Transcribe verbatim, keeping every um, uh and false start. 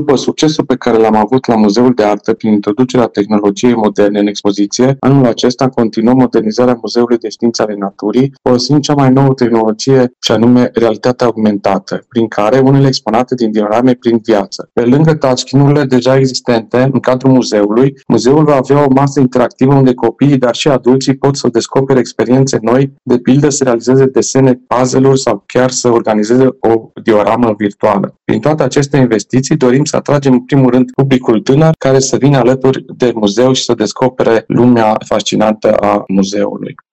După succesul pe care l-am avut la Muzeul de Artă prin introducerea tehnologiei moderne în expoziție, anul acesta continuăm modernizarea Muzeului de Științe ale Naturii, folosind cea mai nouă tehnologie, și anume realitatea augmentată, prin care unele exponate din diorame prind viață. Pe lângă touchscreen-urile deja existente în cadrul muzeului, muzeul va avea o masă interactivă unde copiii, dar și adulții pot să descopere experiențe noi, de pildă să realizeze desene, puzzle-uri sau chiar să organizeze o dioramă virtuală. Prin toate aceste investiții dorim să atragem în primul rând publicul tânăr care să vină alături de muzeu și să descopere lumea fascinantă a muzeului.